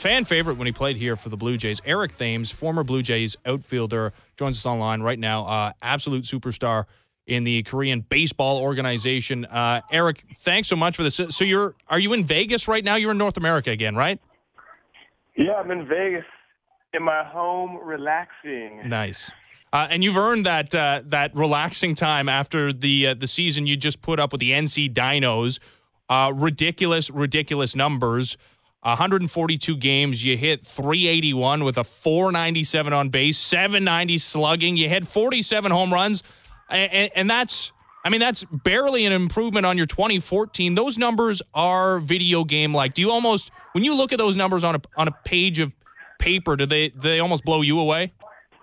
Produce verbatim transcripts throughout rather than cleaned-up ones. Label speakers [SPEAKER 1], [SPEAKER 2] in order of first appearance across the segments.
[SPEAKER 1] Fan favorite when he played here for the Blue Jays. Eric Thames, former Blue Jays outfielder, joins us online right now. Uh, absolute superstar in the Korean baseball organization. Uh, Eric, thanks so much for this. So you're are you in Vegas right now? You're in North America again, right?
[SPEAKER 2] Yeah, I'm in Vegas in my home, relaxing.
[SPEAKER 1] Nice. Uh, and you've earned that uh, that relaxing time after the uh, the season you just put up with the N C Dinos. Uh, ridiculous, ridiculous numbers. one hundred forty-two games. You hit three eighty-one with a four ninety-seven on base, seven ninety slugging. You hit forty-seven home runs, and, and, and that's, I mean, that's barely an improvement on your twenty fourteen. Those numbers are video game like. Do you almost, when you look at those numbers on a on a page of paper, do they do they almost blow you away?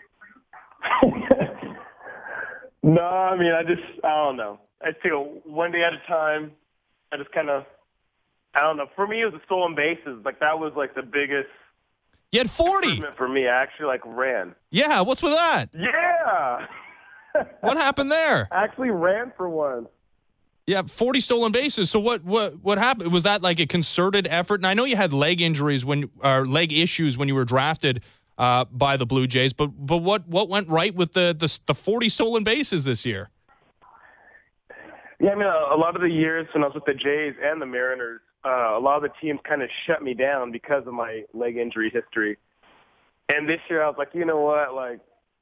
[SPEAKER 2] No, I mean, I just, I don't know. I feel one day at a time. I just kind of, I don't know. For me, it was the stolen bases. Like, that was, like, the biggest
[SPEAKER 1] You had forty.
[SPEAKER 2] improvement for me. I actually, like, ran.
[SPEAKER 1] Yeah, what's with that?
[SPEAKER 2] Yeah!
[SPEAKER 1] What happened there?
[SPEAKER 2] I actually ran for one.
[SPEAKER 1] Yeah, forty stolen bases. So what what what happened? Was that like a concerted effort? And I know you had leg injuries when or leg issues when you were drafted uh, by the Blue Jays, but but what what went right with the the, the forty stolen bases this year?
[SPEAKER 2] Yeah, I mean, a, a lot of the years when I was with the Jays and the Mariners, uh, a lot of the teams kind of shut me down because of my leg injury history. And this year I was like, you know what, like,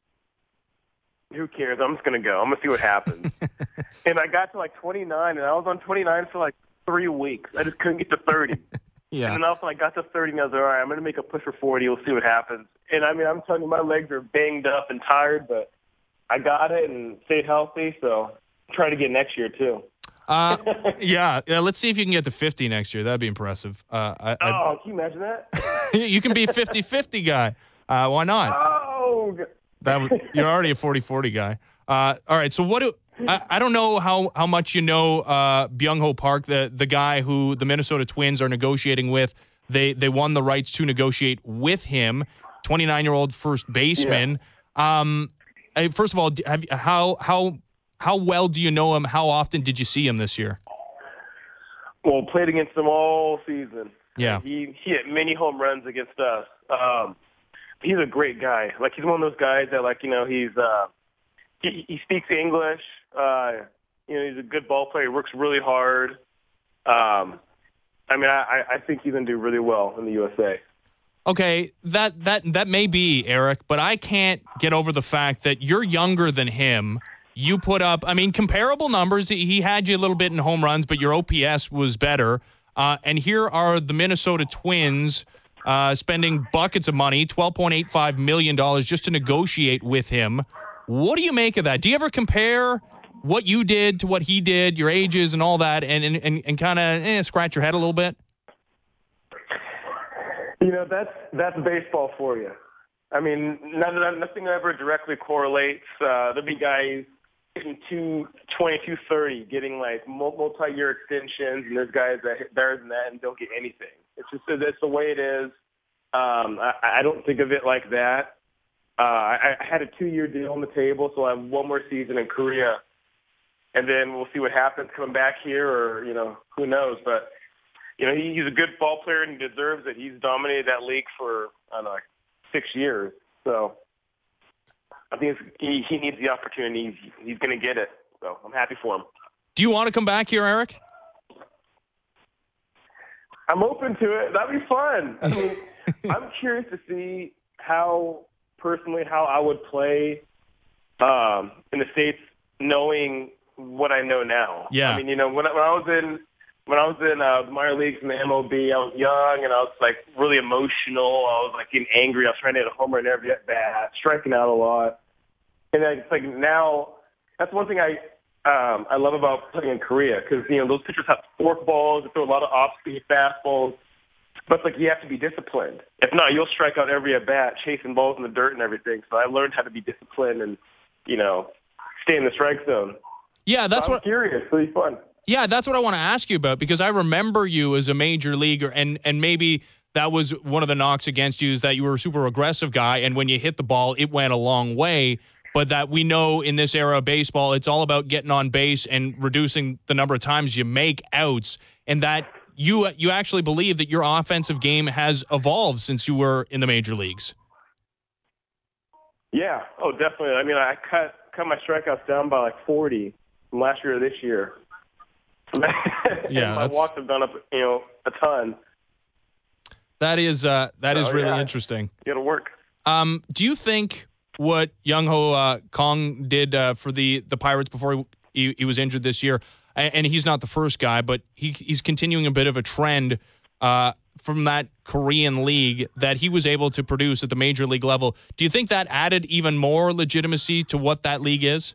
[SPEAKER 2] who cares? I'm just going to go. I'm going to see what happens. And I got to, like, twenty-nine, and I was on twenty-nine for, like, three weeks. I just couldn't get to thirty.
[SPEAKER 1] Yeah.
[SPEAKER 2] And then also I got to thirty, and I was like, all right, I'm going to make a push for forty. We'll see what happens. And, I mean, I'm telling you, my legs are banged up and tired, but I got it and stayed healthy, so try to get next year, too.
[SPEAKER 1] Uh, yeah, yeah. Let's see if you can get to fifty next year. That'd be impressive. Uh, I,
[SPEAKER 2] oh, can you imagine that?
[SPEAKER 1] you can be a fifty-fifty guy. Uh, why not?
[SPEAKER 2] Oh,
[SPEAKER 1] that was, you're already a forty-forty guy. Uh, all right. So what do I, I don't know how, how much you know uh, Byung-Ho Park, the the guy who the Minnesota Twins are negotiating with. They they won the rights to negotiate with him. twenty-nine-year-old first baseman. Yeah. Um, first of all, have, how how. How well do you know him? How often did you see him this year?
[SPEAKER 2] Well, played against him all season.
[SPEAKER 1] Yeah.
[SPEAKER 2] He, he hit many home runs against us. Um, he's a great guy. Like, he's one of those guys that, like, you know, he's uh, he, he speaks English. Uh, you know, he's a good ball player. He works really hard. Um, I mean, I, I think he's going to do really well in the U S A.
[SPEAKER 1] Okay, that, that, that may be, Eric, but I can't get over the fact that you're younger than him. You put up, I mean, comparable numbers. He had you a little bit in home runs, but your O P S was better. Uh, and here are the Minnesota Twins uh, spending buckets of money, twelve point eight five million dollars, just to negotiate with him. What do you make of that? Do you ever compare what you did to what he did, your ages and all that, and and, and, and kind of eh, scratch your head a little bit?
[SPEAKER 2] You know, that's that's baseball for you. I mean, nothing, nothing ever directly correlates. Uh, there'll be guys getting two twenty, two thirty, getting like multi-year extensions, and there's guys that hit better than that and don't get anything. It's just that's the way it is. Um, I, I don't think of it like that. Uh, I, I had a two-year deal on the table, so I have one more season in Korea, and then we'll see what happens coming back here, or you know, who knows. But you know, he, he's a good ball player and he deserves it. He's dominated that league for I don't know, like six years, so. I think it's, he, he needs the opportunity. He's, he's going to get it. So I'm happy for him.
[SPEAKER 1] Do you want to come back here, Eric?
[SPEAKER 2] I'm open to it. That'd be fun. I mean, I'm curious to see how, personally, how I would play um, in the States knowing what I know now.
[SPEAKER 1] Yeah.
[SPEAKER 2] I mean, you know, when I, when I was in when I was in uh, the minor leagues in the M L B, I was young and I was like really emotional. I was like getting angry. I was trying to hit a home run every at bat, striking out a lot. And then it's like now, that's one thing I um, I love about playing in Korea because you know those pitchers have forkballs, they throw a lot of off-speed fastballs. But it's like you have to be disciplined. If not, you'll strike out every at bat, chasing balls in the dirt and everything. So I learned how to be disciplined and you know stay in the strike zone.
[SPEAKER 1] Yeah, that's
[SPEAKER 2] so I'm
[SPEAKER 1] what.
[SPEAKER 2] Curious, it'll be fun.
[SPEAKER 1] Yeah, that's what I want to ask you about because I remember you as a major leaguer, and and maybe that was one of the knocks against you is that you were a super aggressive guy, and when you hit the ball, it went a long way. But that we know in this era of baseball, it's all about getting on base and reducing the number of times you make outs, and that you you actually believe that your offensive game has evolved since you were in the major leagues.
[SPEAKER 2] Yeah. Oh, definitely. I mean, I cut cut my strikeouts down by like forty from last year to this year.
[SPEAKER 1] Yeah,
[SPEAKER 2] my walks have gone up, you know, a ton.
[SPEAKER 1] That is uh, that
[SPEAKER 2] so,
[SPEAKER 1] is really
[SPEAKER 2] yeah,
[SPEAKER 1] interesting.
[SPEAKER 2] It'll work.
[SPEAKER 1] Um, do you think what Young Ho uh, Kong did uh, for the, the Pirates before he, he, he was injured this year, and, and he's not the first guy, but he, he's continuing a bit of a trend uh, from that Korean league that he was able to produce at the major league level. Do you think that added even more legitimacy to what that league is?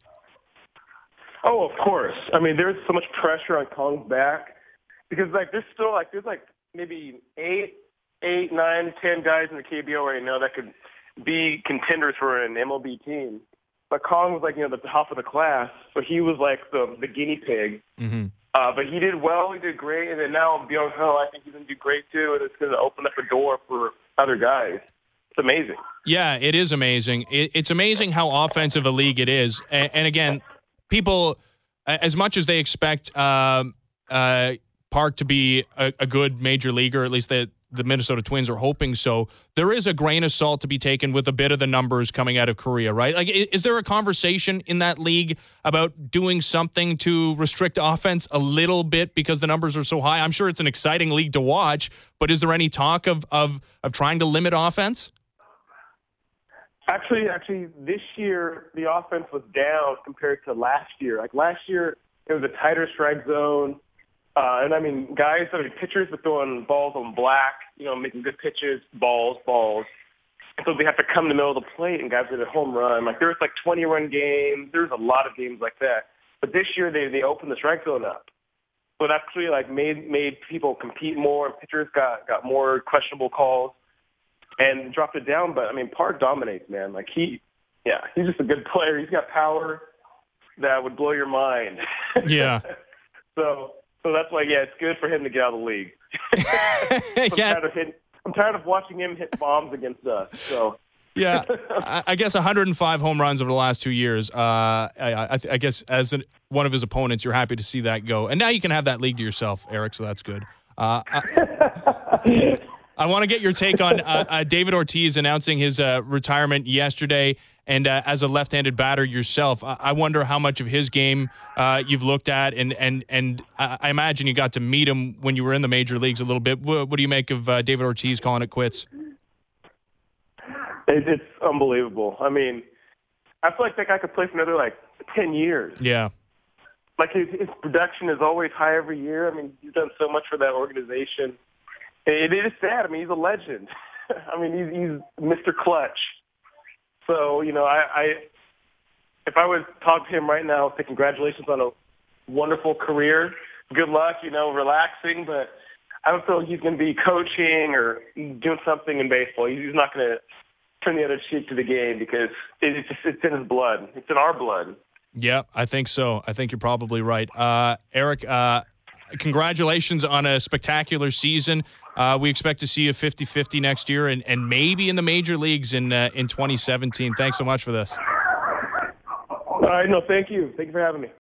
[SPEAKER 2] Oh, of course. I mean, there's so much pressure on Kong's back because, like, there's still like there's like maybe eight, eight, nine, ten guys in the K B O right now that could be contenders for an M L B team. But Kong was like, you know, the top of the class, so he was like the the guinea pig.
[SPEAKER 1] Mm-hmm.
[SPEAKER 2] Uh, but he did well. He did great, and then now Byung Ho, I think he's going to do great too, and it's going to open up a door for other guys. It's amazing.
[SPEAKER 1] Yeah, it is amazing. It, it's amazing how offensive a league it is, and, and again. People, as much as they expect um, uh, Park to be a, a good major leaguer, at least the, the Minnesota Twins are hoping so, there is a grain of salt to be taken with a bit of the numbers coming out of Korea, right? Like, is there a conversation in that league about doing something to restrict offense a little bit because the numbers are so high? I'm sure it's an exciting league to watch, but is there any talk of of, of trying to limit offense?
[SPEAKER 2] Actually, actually, this year the offense was down compared to last year. Like last year, it was a tighter strike zone, uh, and I mean, guys, I mean, pitchers were throwing balls on black, you know, making good pitches, balls, balls. So they have to come to the middle of the plate, and guys get a home run. Like there was like twenty-run games. There was a lot of games like that. But this year they they opened the strike zone up, so it actually like made made people compete more, and pitchers got got more questionable calls. And dropped it down, but I mean, Park dominates, man. Like he, yeah, he's just a good player. He's got power that would blow your mind.
[SPEAKER 1] Yeah.
[SPEAKER 2] so, so that's why, yeah, it's good for him to get out of the league. I'm,
[SPEAKER 1] yeah.
[SPEAKER 2] tired of hitting, I'm tired of watching him hit bombs against us. So.
[SPEAKER 1] Yeah, I guess one hundred five home runs over the last two years. Uh, I, I, I guess as an, one of his opponents, you're happy to see that go, and now you can have that league to yourself, Eric. So that's good. Uh, I, I want to get your take on uh, uh, David Ortiz announcing his uh, retirement yesterday. And uh, as a left-handed batter yourself, I-, I wonder how much of his game uh, you've looked at. And and and I-, I imagine you got to meet him when you were in the major leagues a little bit. What, what do you make of uh, David Ortiz calling it quits?
[SPEAKER 2] It, it's unbelievable. I mean, I feel like that guy could play for another, like, ten years.
[SPEAKER 1] Yeah.
[SPEAKER 2] Like, his, his production is always high every year. I mean, he's done so much for that organization. It, it is sad. I mean, he's a legend. I mean, he's, he's Mister Clutch. So, you know, I, I if I would talk to him right now, I'd say congratulations on a wonderful career. Good luck, you know, relaxing. But I don't feel like he's going to be coaching or doing something in baseball. He's not going to turn the other cheek to the game because it, it's, just, it's in his blood. It's in our blood.
[SPEAKER 1] Yeah, I think so. I think you're probably right. Uh, Eric, uh, congratulations on a spectacular season. Uh, we expect to see you fifty-fifty next year and, and maybe in the major leagues in uh, in twenty seventeen. Thanks so much for this.
[SPEAKER 2] All right, no, thank you. Thank you for having me.